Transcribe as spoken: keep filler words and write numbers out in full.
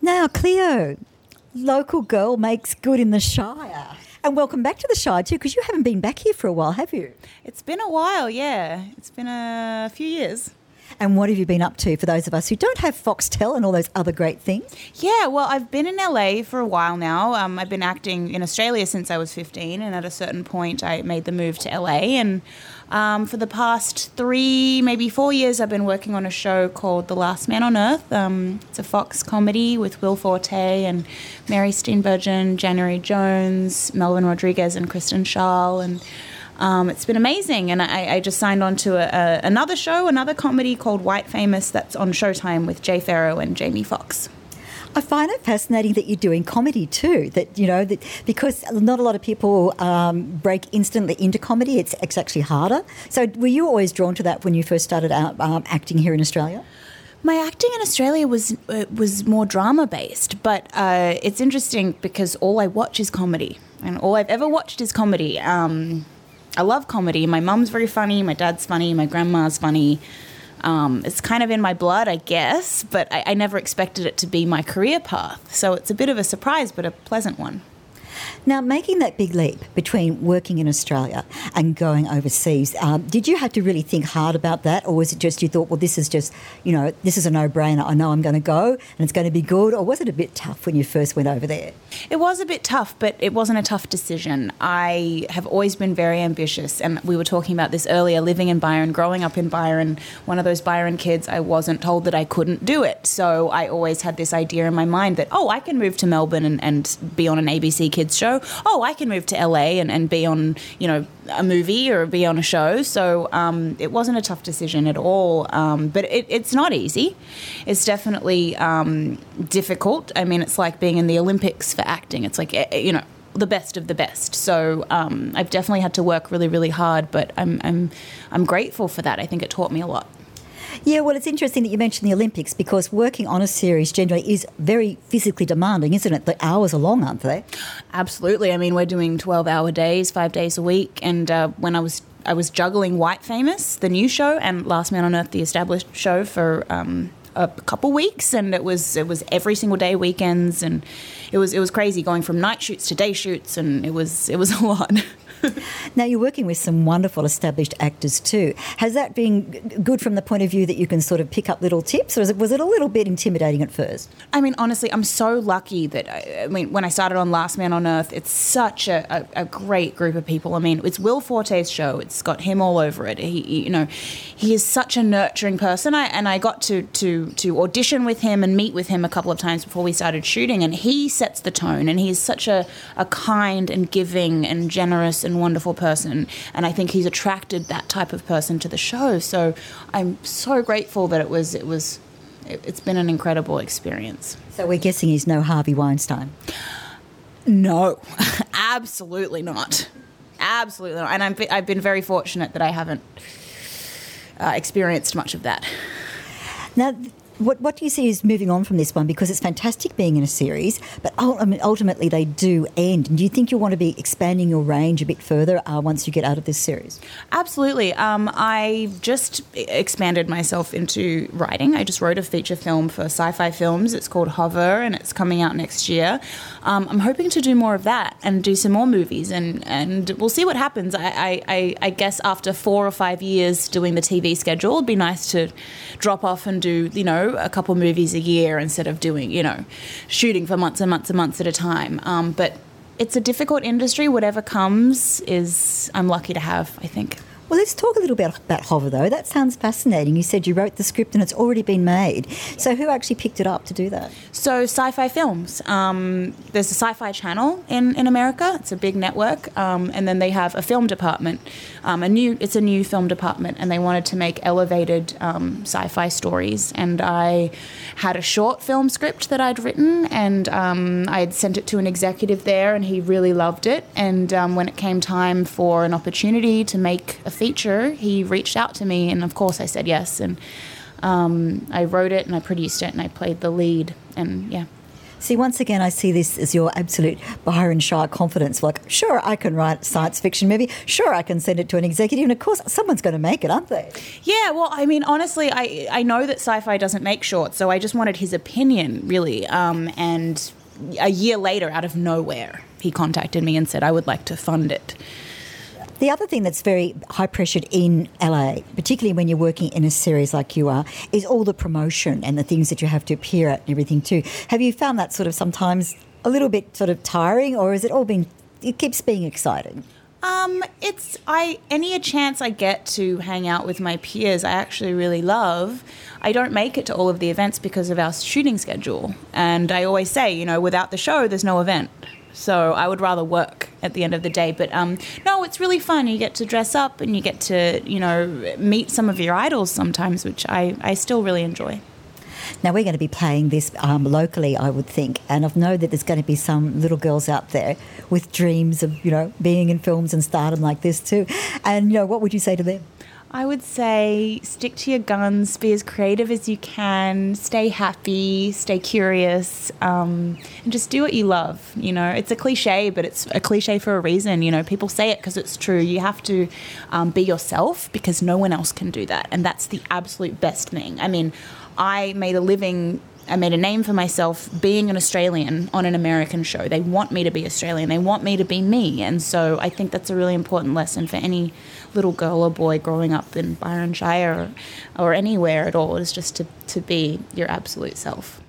Now, Cleo, local girl makes good in the Shire. And welcome back to the Shire too, because you haven't been back here for a while, have you? It's been a while, yeah. It's been a few years. And what have you been up to for those of us who don't have Foxtel and all those other great things? Yeah, well, I've been in L A for a while now. Um, I've been acting in Australia since I was fifteen, and at a certain point I made the move to L A. And um, for the past three, maybe four years, I've been working on a show called The Last Man on Earth. Um, it's a Fox comedy with Will Forte and Mary Steenburgen, January Jones, Melvin Rodriguez and Kristen Schaal, and Um, it's been amazing, and I, I just signed on to a, a, another show, another comedy called White Famous that's on Showtime with Jay Pharoah and Jamie Foxx. I find it fascinating that you're doing comedy too, that, you know, that because not a lot of people um, break instantly into comedy, it's, it's actually harder. So were you always drawn to that when you first started out um, acting here in Australia? My acting in Australia was uh, was more drama-based, but uh, it's interesting because all I watch is comedy, and all I've ever watched is comedy. Um I love comedy. My mum's very funny. My dad's funny. My grandma's funny. Um, it's kind of in my blood, I guess, but I, I never expected it to be my career path. So it's a bit of a surprise, but a pleasant one. Now, making that big leap between working in Australia and going overseas, um, did you have to really think hard about that, or was it just you thought, well, this is just, you know, this is a no-brainer. I know I'm going to go and it's going to be good, or was it a bit tough when you first went over there? It was a bit tough, but it wasn't a tough decision. I have always been very ambitious, and we were talking about this earlier, living in Byron, growing up in Byron, one of those Byron kids, I wasn't told that I couldn't do it. So I always had this idea in my mind that, oh, I can move to Melbourne and, and be on an A B C Kids show. Oh, I can move to L A and, and be on, you know, a movie or be on a show. So um, it wasn't a tough decision at all. Um, but it, it's not easy. It's definitely um, difficult. I mean, it's like being in the Olympics for acting. It's like, you know, the best of the best. So um, I've definitely had to work really, really hard, but I'm, I'm, I'm grateful for that. I think it taught me a lot. Yeah, well, it's interesting that you mentioned the Olympics, because working on a series generally is very physically demanding, isn't it? The hours are long, aren't they? Absolutely. I mean, we're doing twelve-hour days, five days a week. And uh, when I was I was juggling White Famous, the new show, and Last Man on Earth, the established show, for um, a couple weeks, and it was it was every single day, weekends, and it was it was crazy going from night shoots to day shoots, and it was it was a lot. Now, you're working with some wonderful established actors too. Has that been g- good from the point of view that you can sort of pick up little tips, or is it, was it a little bit intimidating at first? I mean, honestly, I'm so lucky that, I, I mean, when I started on Last Man on Earth, it's such a, a, a great group of people. I mean, it's Will Forte's show. It's got him all over it. He, he you know, he is such a nurturing person. I, and I got to, to, to audition with him and meet with him a couple of times before we started shooting, and he sets the tone, and he's such a, a kind and giving and generous and wonderful person, and I think he's attracted that type of person to the show. So I'm so grateful that it was it was it, it's been an incredible experience. So we're guessing he's no Harvey Weinstein? No, absolutely not, absolutely not. And I'm, I've been very fortunate that I haven't uh, experienced much of that. Now, What, what do you see as moving on from this one? Because it's fantastic being in a series, but ultimately they do end. And do you think you'll want to be expanding your range a bit further uh, once you get out of this series? Absolutely. Um, I just expanded myself into writing. I just wrote a feature film for Sci-Fi Films. It's called Hover, and it's coming out next year. Um, I'm hoping to do more of that and do some more movies, and, and we'll see what happens. I, I, I guess after four or five years doing the T V schedule, it'd be nice to drop off and do, you know, a couple movies a year instead of doing, you know, shooting for months and months and months at a time. Um, but it's a difficult industry. Whatever comes is, I'm lucky to have, I think. Well, let's talk a little bit about Hover, though. That sounds fascinating. You said you wrote the script and it's already been made. So who actually picked it up to do that? So Sci-Fi Films. Um, there's a Sci-Fi channel in, in America. It's a big network. Um, and then they have a film department. Um, a new It's a new film department, and they wanted to make elevated um, sci-fi stories. And I had a short film script that I'd written, and um, I had sent it to an executive there, and he really loved it. And um, when it came time for an opportunity to make a feature, he reached out to me, and of course I said yes, and um, I wrote it and I produced it and I played the lead, and yeah. See, once again, I see this as your absolute Byron Shire confidence. Like, sure, I can write a science fiction movie. Sure, I can send it to an executive. And, of course, someone's going to make it, aren't they? Yeah, well, I mean, honestly, I, I know that Sci-Fi doesn't make shorts, so I just wanted his opinion, really. Um, and a year later, out of nowhere, he contacted me and said, I would like to fund it. The other thing that's very high-pressured in L A, particularly when you're working in a series like you are, is all the promotion and the things that you have to appear at and everything too. Have you found that sort of sometimes a little bit sort of tiring, or has it all been, it keeps being exciting? Um, it's, I, any chance I get to hang out with my peers, I actually really love. I don't make it to all of the events because of our shooting schedule. And I always say, you know, without the show, there's no event. So I would rather work at the end of the day. But um, no, it's really fun. You get to dress up and you get to, you know, meet some of your idols sometimes, which I, I still really enjoy. Now, we're going to be playing this um, locally, I would think, and I know that there's going to be some little girls out there with dreams of, you know, being in films and stardom like this too. And, you know, what would you say to them? I would say stick to your guns, be as creative as you can, stay happy, stay curious, um, and just do what you love. You know, it's a cliche, but it's a cliche for a reason. You know, people say it because it's true. You have to um, be yourself because no one else can do that, and that's the absolute best thing. I mean, I made a living, I made a name for myself being an Australian on an American show. They want me to be Australian. They want me to be me. And so I think that's a really important lesson for any little girl or boy growing up in Byron Shire or, or anywhere at all, is just to, to be your absolute self.